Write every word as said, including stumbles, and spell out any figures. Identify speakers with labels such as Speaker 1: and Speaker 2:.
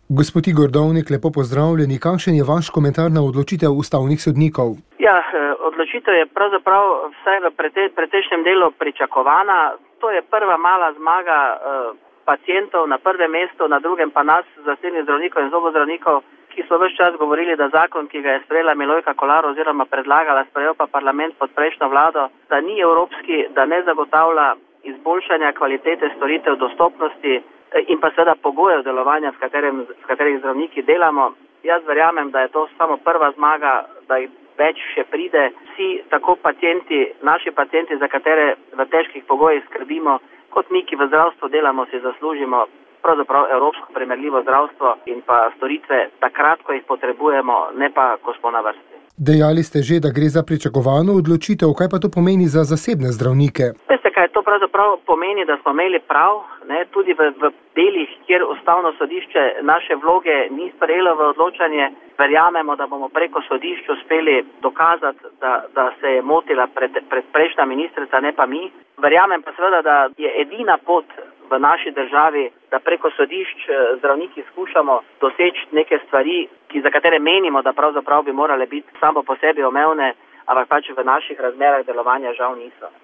Speaker 1: Gospod Igor Dovnik, lepo pozdravljeni. Kakšen je vaš komentar na odločitev ustavnih sodnikov?
Speaker 2: Ja, odločitev je pravzaprav vsaj v precejšnjem delu pričakovana. To je prva mala zmaga eh, pacientov na prvem mestu, na drugem pa nas, zasebnih zdravnikov in zobozdravnikov, ki so ves čas govorili, da zakon, ki ga je sprejela Milojka Kolar oziroma predlagala, sprejel pa parlament pod prejšnjo vlado, da ni evropski, da ne zagotavlja izboljšanja kvalitete storitev, dostopnosti in pa seveda pogojev delovanja, s, katerim, s katerih zdravniki delamo. Jaz verjamem, da je to samo prva zmaga, da jih več še pride. Vsi, tako pacienti, naši pacienti, za katere v težkih pogojih skrbimo, kot mi, ki v zdravstvu delamo, si zaslužimo pravzaprav evropsko primerljivo zdravstvo in pa storitve takrat, ko jih potrebujemo, ne pa, ko smo na vrsti.
Speaker 1: Dejali ste že, da gre za pričakovano odločitev. Kaj pa to pomeni za zasebne zdravnike?
Speaker 2: Veste, kaj to pravzaprav pomeni, da smo imeli prav, ne, tudi v, v delih, kjer ustavno sodišče naše vloge ni sprejelo v odločanje. Verjamemo, da bomo preko sodišč uspeli dokazati, da, da se je motila pred, pred prejšnja ministrica, ne pa mi. Verjamem pa seveda, da je edina pot v naši državi, da preko sodišč zdravniki skušamo doseči neke stvari, ki, za katere menimo, da pravzaprav bi morale biti samo po sebi omejene, ampak pač v naših razmerah delovanja žal niso.